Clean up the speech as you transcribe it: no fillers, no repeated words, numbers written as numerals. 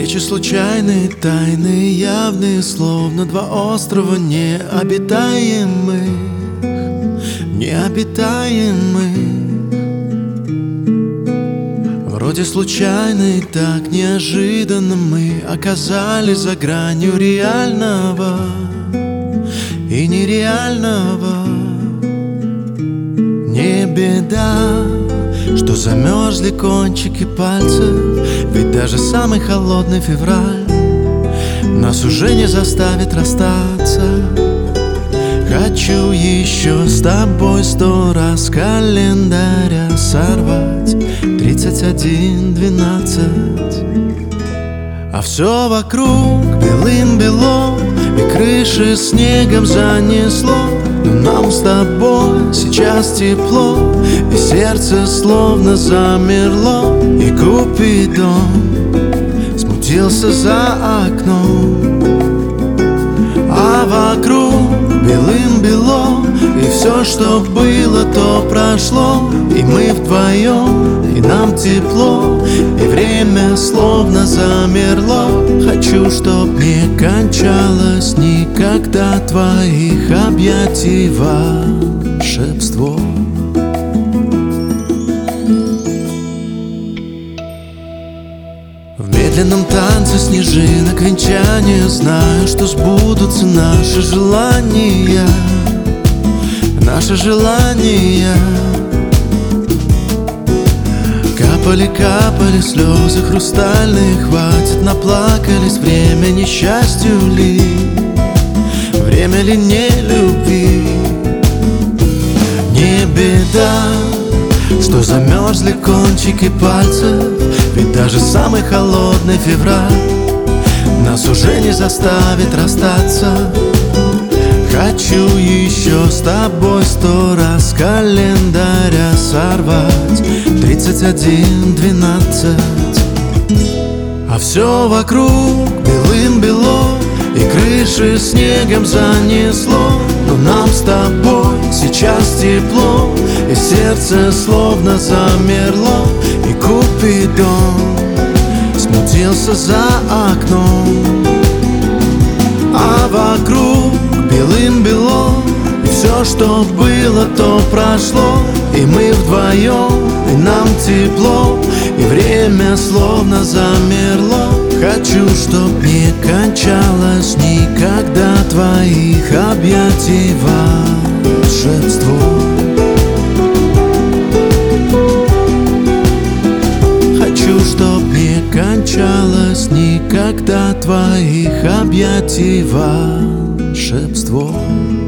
Встречи случайные, тайные, явные, словно два острова необитаемых, необитаемых. Вроде случайно и так неожиданно мы оказались за гранью реального и нереального. Не беда, что замерзли кончики пальцев, ведь даже самый холодный февраль нас уже не заставит расстаться. Хочу еще с тобой 100 раз календаря сорвать 31:12. А все вокруг белым-бело, и крыши снегом занесло. Но нам с тобой сейчас тепло, и сердце словно замерло. И Купидон смутился за окном, а вокруг белым-бело, и все, что было, то прошло. И мы вдвоем, и нам тепло, и время словно замерло. Хочу, чтоб не кончалось никогда твоих объятий волшебство. В медленном танце снежинок венчания знаю, что сбудутся наши желания, наши желания. Капали слезы хрустальные, хватит, наплакались. Время несчастью ли, время ли не любви? Не беда, что замерзли кончики пальцев, ведь даже самый холодный февраль нас уже не заставит расстаться. Хочу еще с тобой 100 раз календаря сорвать 31:12. А все вокруг белым-бело, и крыши снегом занесло. Но нам с тобой сейчас тепло, и сердце словно замерло. И Купидон смутился за окном, а вокруг белым-бело, и все, что было, то прошло. И мы вдвоем, и нам тепло, и время словно замерло. Хочу, чтоб не кончалось никогда твоих объятий волшебство. Хочу, чтоб не кончалось никогда твоих объятий волшебство.